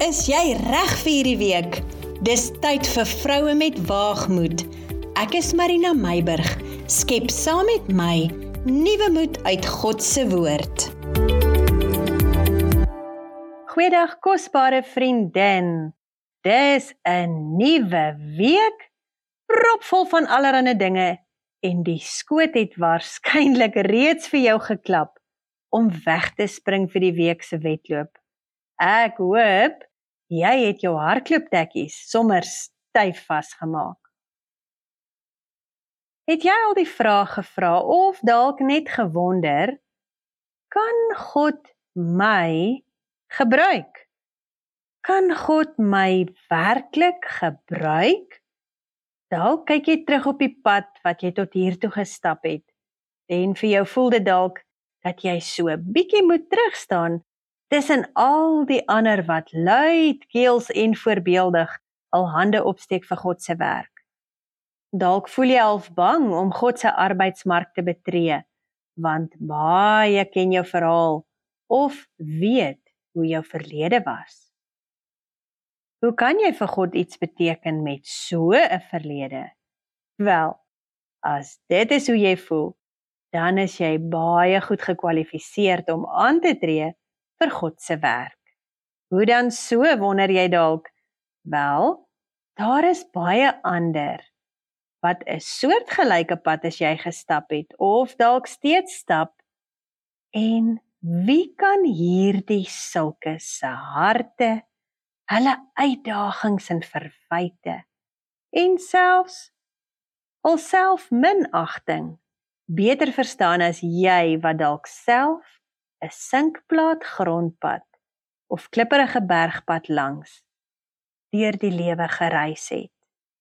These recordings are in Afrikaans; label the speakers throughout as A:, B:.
A: Is jy reg vir hierdie week? Dis tyd vir vroue met waagmoed. Ek is Marina Meiburg. Skep saam met my nuwe moed uit God se woord. Goeiedag kosbare vriendin. Dis 'n nuwe week, propvol van allerlei dinge en die skoot het waarskynlik reeds vir jou geklap om weg te spring vir die week se wedloop. Ek hoop jy het jou hardlooptekkies sommer styf vasgemaak. Het jy al die vraag gevra of dalk net gewonder, kan God my gebruik? Kan God my werklik gebruik? Dalk kyk jy terug op die pad wat jy tot hiertoe gestap het en vir jou voel dit dalk dat jy so bietjie moet terugstaan tussen al die ander wat luidkeels en voorbeeldig al hande opsteek vir God se werk. Dalk voel jy half bang om God se arbeidsmark te betree, want baie ken jou verhaal of weet hoe jou verlede was. Hoe kan jy vir God iets beteken met so 'n verlede? Wel, as dit is hoe jy voel, dan is jy baie goed gekwalifiseerd om aan te tree vir God se werk. Hoe dan so, wonder jy dalk? Wel, daar is baie ander wat 'n soortgelyke pad as jy gestap het, of dalk steeds stap. En wie kan hierdie sulke se harte, hulle uitdagings en verwyte, en selfs alself minagting, beter verstaan as jy wat dalk self 'n sinkplaat grondpad of klipperige bergpad langs deur die lewe gereis het.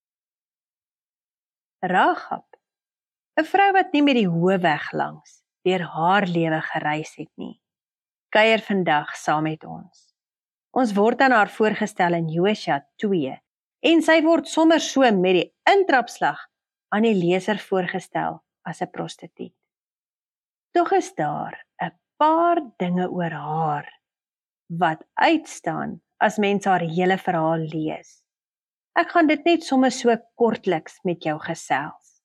A: Rahab, 'n vrou wat nie met die hoofweg langs deur haar lewe gereis het nie, kuier vandag saam met ons. Ons word aan haar voorgestel in Josua 2 en sy word sommer so met die intrapslag aan die leser voorgestel as 'n prostituut. Tog is daar 'n paar dinge oor haar wat uitstaan as mens haar hele verhaal lees. Ek gaan dit net sommer so kortliks met jou gesels.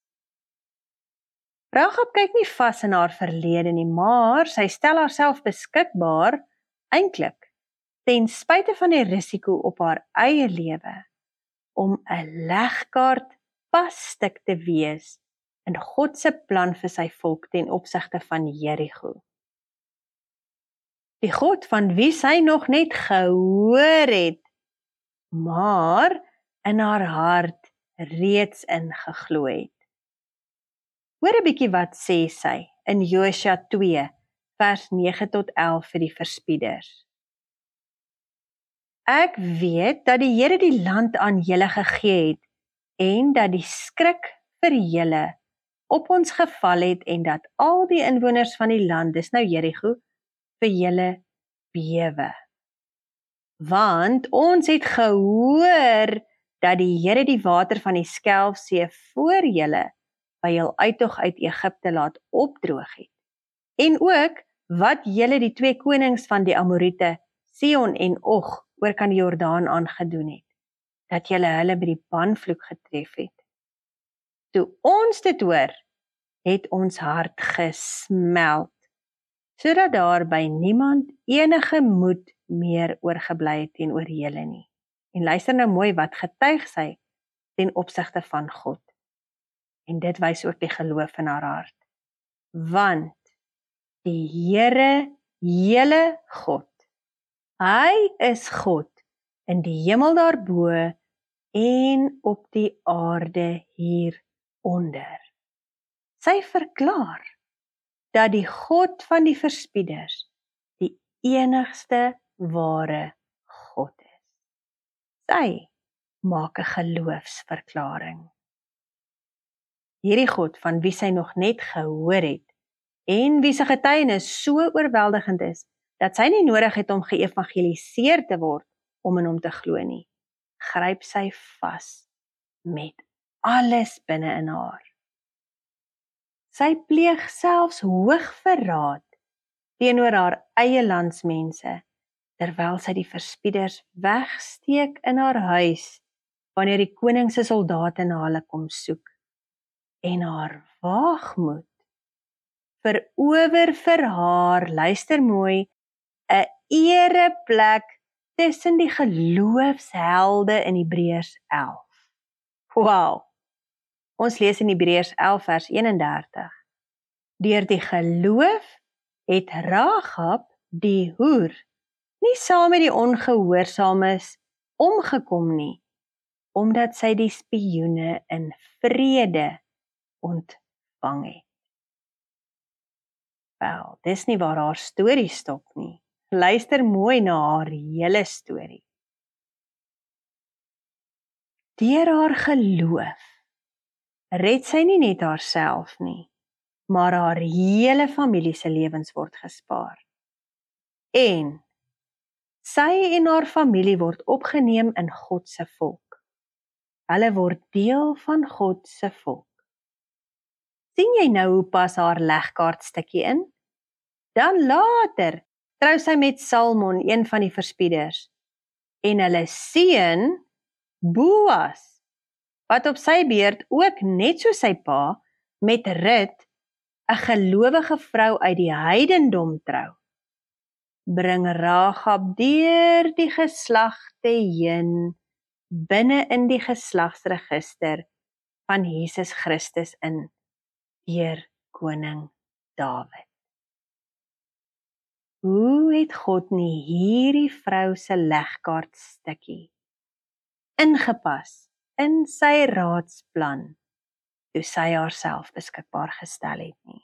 A: Rahab kyk nie vas in haar verlede nie, maar sy stel haarself beskikbaar, eintlik, ten spyte van die risiko op haar eie lewe, om 'n legkaart passtuk te wees in God se plan vir sy volk ten opsigte van Jerigo. Die God van wie sy nog net gehoor het, maar in haar hart reeds ingeglo het. Hoor 'n bietjie wat sê sy in Josua 2 vers 9 tot 11 vir die verspieders. Ek weet dat die Here die land aan julle gegee het en dat die skrik vir julle op ons geval het en dat al die inwoners van die land, dis nou Jerigo, vir julle bewe. Want ons het gehoor dat die Here die water van die Skelfsee voor julle by jul uittog uit Egipte laat opdroog het. En ook wat julle die 2 konings van die Amorite, Sihon en Og, oor kan die Jordaan aangedoen het, dat julle hulle by die banvloek getref het. Toe ons dit hoor, het ons hart gesmeld, sodat daar by niemand enige moed meer oorgebly het teenoor julle nie. En luister nou mooi wat getuig sy ten opsigte van God. En dit wys ook die geloof in haar hart. Want die Here, julle God, hy is God in die hemel daarbo en op die aarde hieronder. Sy verklaar dat die God van die verspieders die enigste ware God is. Sy maak 'n geloofsverklaring. Hierdie God van wie sy nog net gehoor het en wie se getuienis so oorweldigend is, dat sy nie nodig het om geëvangeliseer te word om in hom te glo nie, gryp sy vas met alles binne in haar. Sy pleeg selfs hoogverraad teenoor haar eie landsmense terwyl sy die verspieders wegsteek in haar huis, wanneer die koning se soldate na hulle kom soek. En haar waagmoed verower vir haar, luister mooi, 'n ereplek tussen die geloofshelde in Hebreërs 11. Wow! Ons lees in Hebreërs 11 vers 31. Deur die geloof het Rahab die hoer nie saam met die ongehoorsaames omgekom nie, omdat sy die spioene in vrede ontvang het. Wel, dis nie waar haar storie stop nie. Luister mooi na haar hele storie. Deur haar geloof red sy nie net haarself nie, maar haar hele familie se lewens word gespaar. En sy en haar familie word opgeneem in God se volk. Hulle word deel van God se volk. Sien jy nou hoe pas haar legkaartstukkie in? Dan later trou sy met Salmon, een van die verspieders, en hulle seun Boas, wat op sy beurt ook net so sy pa met Rut, 'n gelowige vrou uit die heidendom trou, bring Rahab deur die geslagte heen binne in die geslagsregister van Jesus Christus in deur koning Dawid. Hoe het God nie hierdie vrou se legkaartstukkie ingepas in sy raadsplan toe sy haarself beskikbaar gestel het nie?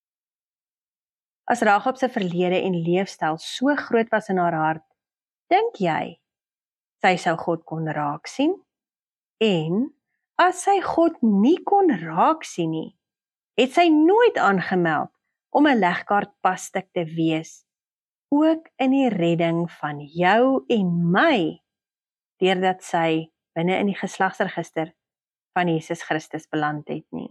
A: As Rahab se verlede en leefstyl so groot was in haar hart, dink jy sy sou God kon raak sien? En as sy God nie kon raak sien nie, het sy nooit aangemeld om 'n legkaartpasstuk te wees, ook in die redding van jou en my, deurdat sy binne in die geslagsregister van Jesus Christus beland het nie.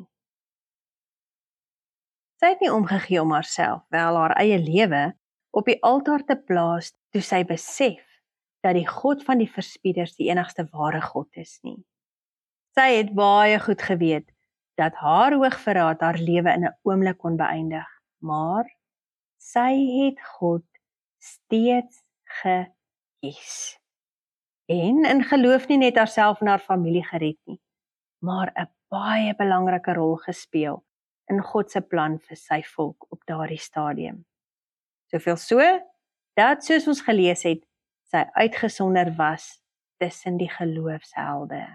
A: Sy het nie omgegee om haarself, wel haar eie lewe, op die altaar te plaas toe sy besef dat die God van die verspieders die enigste ware God is nie. Sy het baie goed geweet dat haar hoogverraad haar lewe in 'n oomblik kon beëindig, maar sy het God steeds gekies. En in geloof nie net haarself en haar familie gered nie, maar 'n baie belangrike rol gespeel in God se plan vir sy volk op daardie stadium. Soveel so, dat soos ons gelees het, sy uitgesonder was tussen die geloofshelde.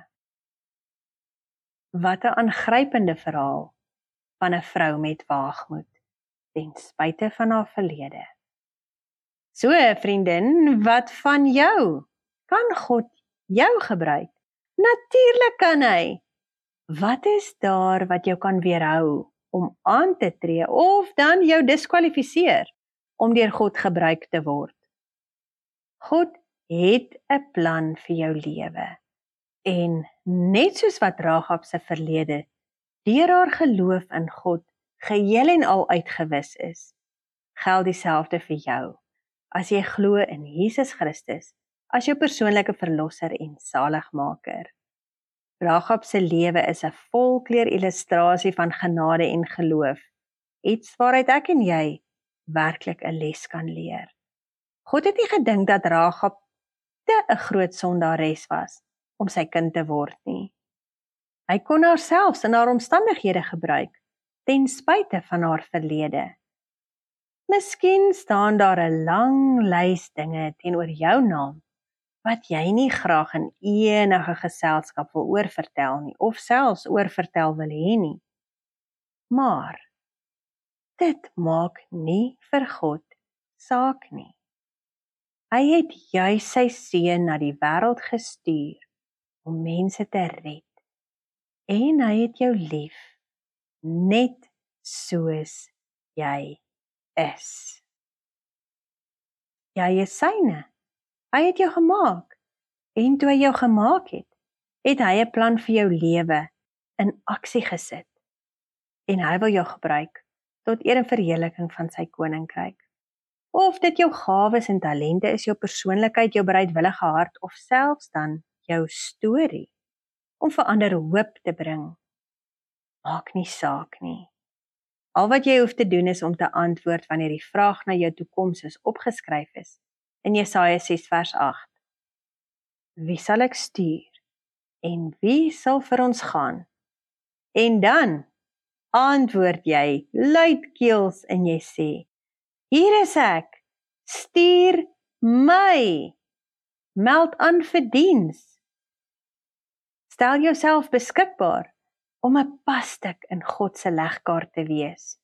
A: Wat 'n aangrypende verhaal van 'n vrou met waagmoed, ten spyte van haar verlede. So, vriendin, wat van jou? Kan God jou gebruik? Natuurlik kan hy. Wat is daar wat jou kan weerhou om aan te tree of dan jou diskwalifiseer om deur God gebruik te word? God het 'n plan vir jou lewe. En net soos wat Rahab se verlede deur haar geloof in God geheel en al uitgewis is, geld dieselfde vir jou as jy glo in Jesus Christus as jou persoonlike verlosser en saligmaker. Rahab se lewe is 'n volkleur illustrasie van genade en geloof, iets waaruit ek en jy werklik 'n les kan leer. God het nie gedink dat Rahab te 'n groot sondares was om sy kind te word nie. Hy kon haar selfs in haar omstandighede gebruik, ten spyte van haar verlede. Miskien staan daar 'n lang lys dinge teenoor jou naam, wat jy nie graag in enige geselskap wil oorvertel nie, of selfs oorvertel wil hê nie. Maar, dit maak nie vir God saak nie. Hy het juis sy seun na die wêreld gestuur om mense te red. En hy het jou lief, net soos jy is. Jy is syne. Hy het jou gemaak. En toe hy jou gemaak het, het hy 'n plan vir jou lewe in aksie gesit. En hy wil jou gebruik tot eer en verheerliking van sy koninkryk. of dit jou gawes en talente is, jou persoonlikheid, jou bereidwillige hart of selfs dan jou storie om vir ander hoop te bring. Maak nie saak nie. Al wat jy hoef te doen is om te antwoord wanneer die vraag na jou toekoms is opgeskryf is in Jesaja 6 vers 8. Wie sal ek stuur en wie sal vir ons gaan? En dan antwoord jy luidkeels en jy sê, hier is ek, stuur my, meld aan vir diens. Stel jouself beskikbaar om 'n passtuk in God se legkaart te wees.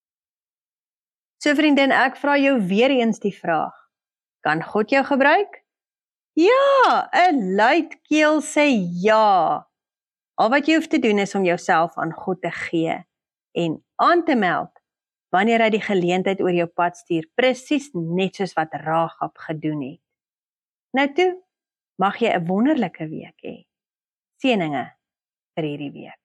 A: So vriendin, ek vra jou weer eens die vraag, kan God jou gebruik? Ja, 'n luidkeelse ja. Al wat jy hoef te doen is om jouself aan God te gee en aan te meld wanneer hy die geleentheid oor jou pad stuur, presies net soos wat Rahab gedoen het. Nou toe, mag jy 'n wonderlike week hê. Seëninge vir hierdie week.